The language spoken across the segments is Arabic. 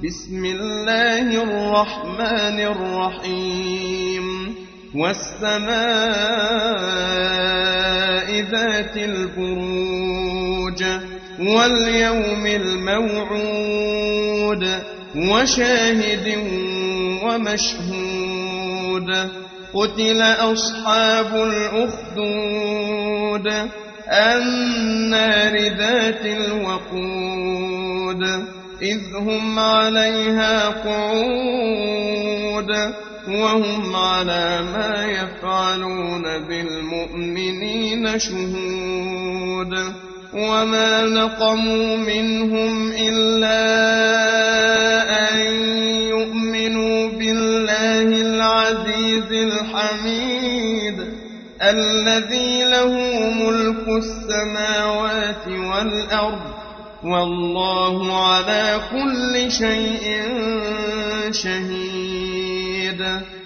بسم الله الرحمن الرحيم والسماء ذات البروج واليوم الموعود وشاهد ومشهود قتل أصحاب الأخدود النار ذات الوقود إذ هم عليها قعود وهم على ما يفعلون بالمؤمنين شهود وما نقموا منهم إلا أن يؤمنوا بالله العزيز الحميد الذي له ملك السماوات والأرض والله على كل شيء شهيد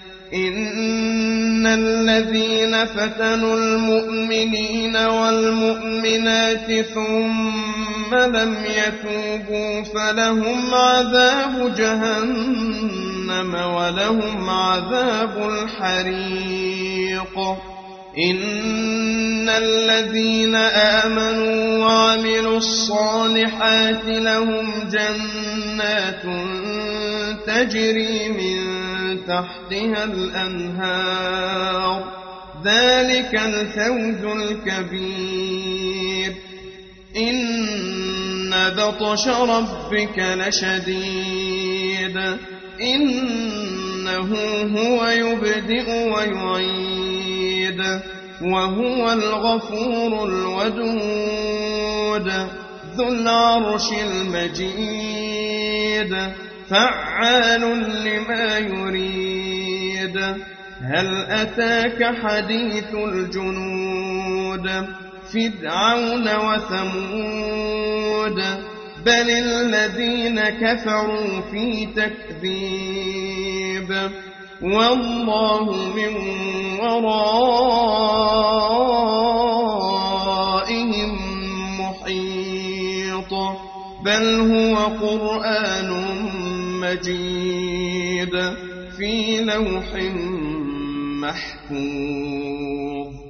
إن الذين فتنوا المؤمنين والمؤمنات ثم لم يتوبوا فلهم عذاب جهنم ولهم عذاب الحريق إن الذين آمنوا وعملوا الصالحات لهم جنات تجري من تحتها الأنهار ذلك الفوز الكبير إن بطش ربك لشديد إنه هو يبدئ ويعيد وهو الغفور الودود ذو العرش المجيد فعال لما يريد هل أتاك حديث الجنود فرعون وثمود بل الذين كفروا في تكذيب والله من ورائهم محيط بل هو قرآن مجيد في لوح محفوظ